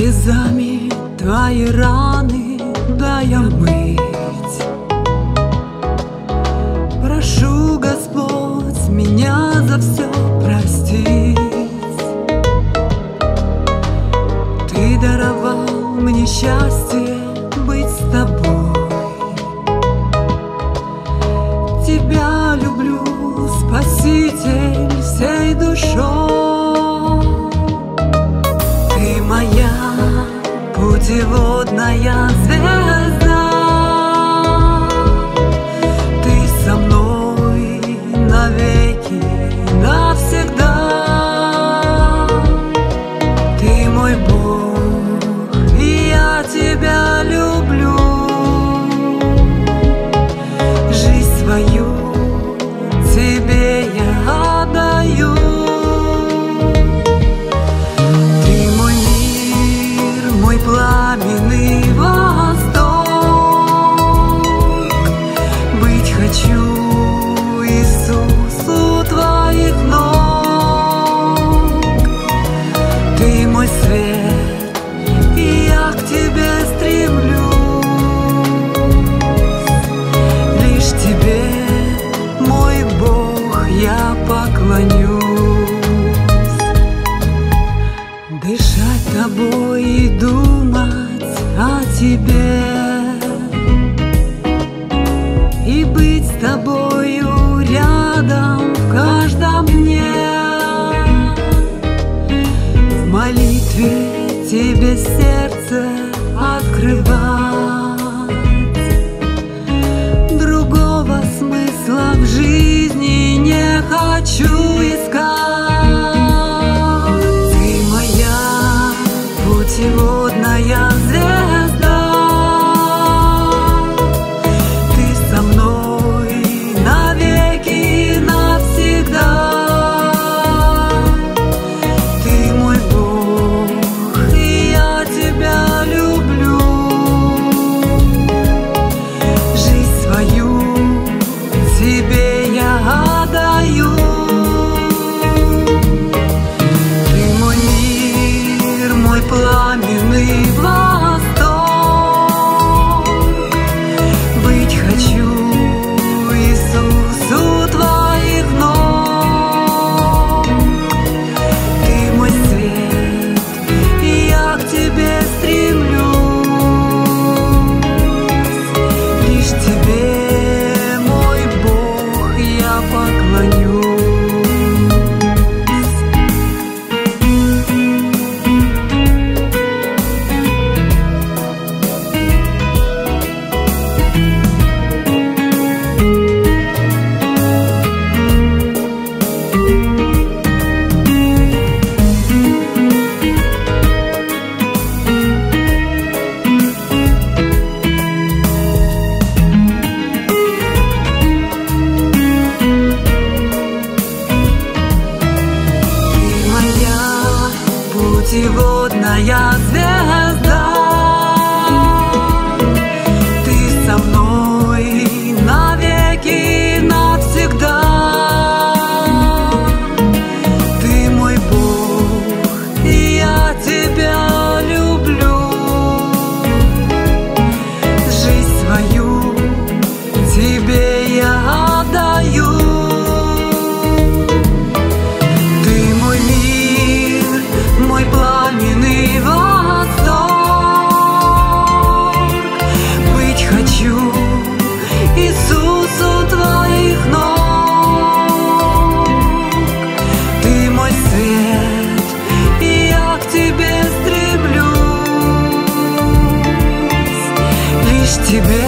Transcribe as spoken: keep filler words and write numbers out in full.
слезами твои раны дай омыть. Прошу, Господь, меня за все простить. Ты даровал мне счастье быть с тобой. Тебя люблю, Спаситель, всей душой. Ты моя путеводная звезда. Ты со мной навеки, навсегда. Ты мой Бог, и я тебя люблю. Жизнь свою тебе я отдаю. Ты мой мир, мой пламенный восторг. Быть хочу, Иисус, у твоих ног. Ты мой свет, и я к тебе стремлюсь. Лишь тебе, мой Бог, я поклонюсь. Дышать тобой и думать о тебе, и быть с тобою рядом в каждом дне. В молитве тебе сердце открывать. Другого смысла в жизни не хочу искать. Ты моя путеводная звезда. Ты со мной навеки, навсегда. Ты мой Бог, и я тебя люблю. Жизнь свою тебе я отдаю. Ты мой мир, мой пламенный восторг. Быть хочу, Иисус, у твоих ног. Ты мой свет, и я к тебе стремлюсь. Лишь тебе, мой Бог, я поклонюсь. Путеводная звезда. Ты со мной навеки, навсегда. Ты мой Бог, и я тебя люблю. Жизнь свою тебе я отдаю. Ты мой мир, мой пламенный восторг. Быть хочу, Иисус, у твоих ног. Ты мой свет, и я к тебе стремлюсь. Лишь тебе,